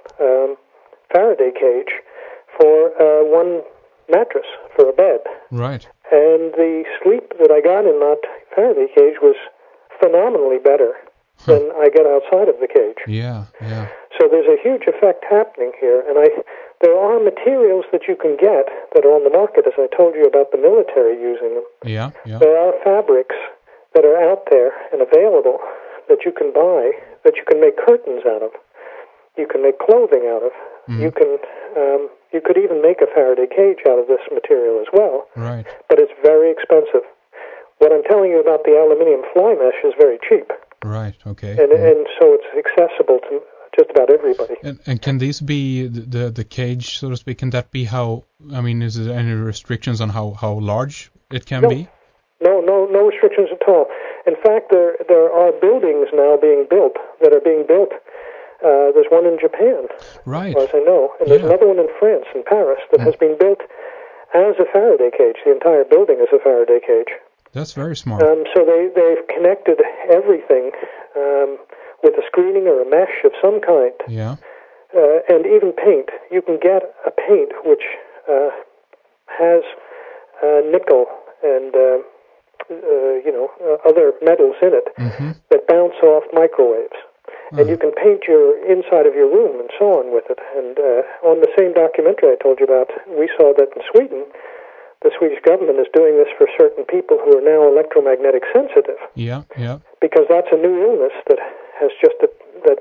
Faraday cage for one mattress for a bed. Right. And the sleep that I got in that Faraday cage was phenomenally better than I get outside of the cage. Yeah. So there's a huge effect happening here, and there are materials that you can get that are on the market, as I told you about the military using them. Yeah. There are fabrics that are out there and available that you can buy, that you can make curtains out of. You can make clothing out of. You could even make a Faraday cage out of this material as well. Right. But it's very expensive. What I'm telling you about the aluminium fly mesh is very cheap. Right. Okay. And so it's accessible to just about everybody. And can these be the cage, so to speak? Can that be is there any restrictions on how large it can be? No restrictions at all. In fact, there are buildings now being built that are being built. There's one in Japan, right, as I know, and there's another one in France, in Paris, that has been built as a Faraday cage. The entire building is a Faraday cage. That's very smart. So they've connected everything with a screening or a mesh of some kind. Yeah. And even paint. You can get a paint which has nickel and other metals in it that bounce off microwaves. And you can paint your inside of your room and so on with it. And on the same documentary I told you about, we saw that in Sweden, the Swedish government is doing this for certain people who are now electromagnetic sensitive. Yeah. Because that's a new illness that is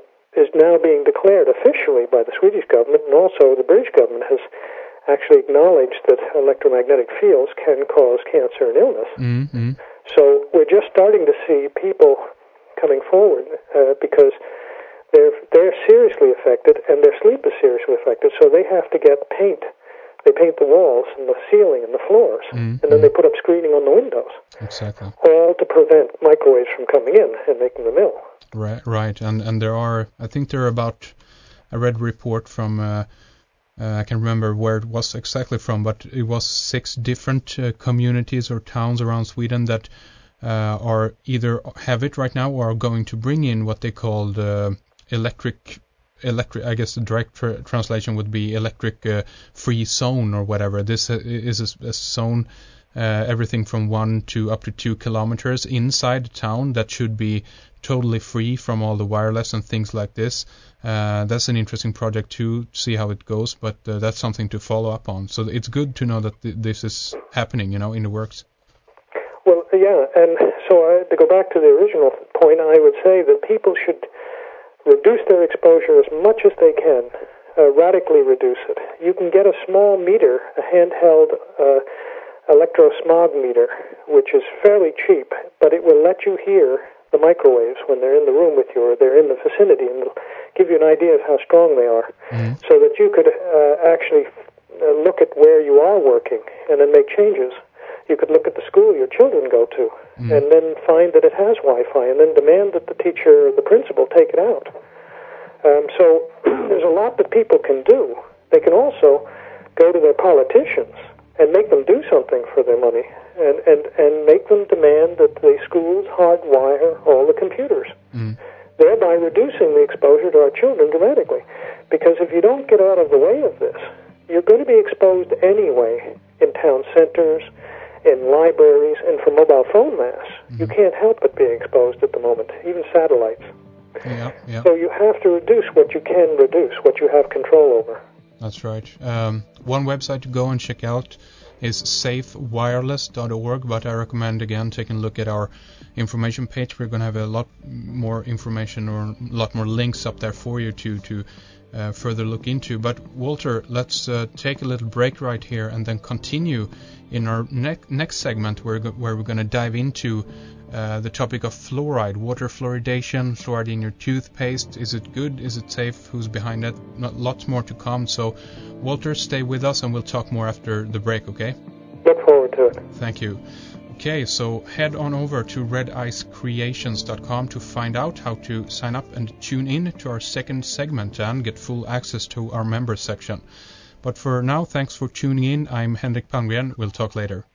now being declared officially by the Swedish government, and also the British government has actually acknowledged that electromagnetic fields can cause cancer and illness. Mm-hmm. So we're just starting to see people coming forward because they're seriously affected and their sleep is seriously affected, so they have to get paint. They paint the walls and the ceiling and the floors, and then they put up screening on the windows. Exactly. All to prevent microwaves from coming in and making them ill. Right. And there are, I think there are about, I read a report from, I can't remember where it was exactly from, but it was 6 different communities or towns around Sweden that are either have it right now or are going to bring in what they called electric, I guess the direct translation would be electric free zone or whatever. This is a zone, everything from 1 to up to 2 kilometers inside the town that should be totally free from all the wireless and things like this. That's an interesting project to see how it goes, but that's something to follow up on. So it's good to know that this is happening, in the works. Well, yeah, and so to go back to the original point, I would say that people should reduce their exposure as much as they can, radically reduce it. You can get a small meter, a handheld electrosmog meter, which is fairly cheap, but it will let you hear the microwaves when they're in the room with you or they're in the vicinity, and it'll give you an idea of how strong they are, so that you could actually look at where you are working and then make changes. You could look at the school your children go to and then find that it has Wi-Fi and then demand that the teacher or the principal take it out. So there's a lot that people can do. They can also go to their politicians and make them do something for their money and make them demand that the schools hardwire all the computers, thereby reducing the exposure to our children dramatically. Because if you don't get out of the way of this, you're going to be exposed anyway in town centers, in libraries, and from mobile phone masts. You can't help but being exposed at the moment, even satellites. Yeah. So you have to reduce what you can reduce, what you have control over. That's right. One website to go and check out is safewireless.org, but I recommend, again, taking a look at our information page. We're going to have a lot more information or a lot more links up there for you to further look into. But Walter, let's take a little break right here and then continue in our next segment where we're going to dive into the topic of fluoride, water fluoridation, fluoride in your toothpaste. Is it good? Is it safe? Who's behind it? Lots more to come. So, Walter, stay with us and we'll talk more after the break, okay? Look forward to it. Thank you. Okay, so head on over to redicecreations.com to find out how to sign up and tune in to our second segment and get full access to our members section. But for now, thanks for tuning in. I'm Henrik Palmgren. We'll talk later.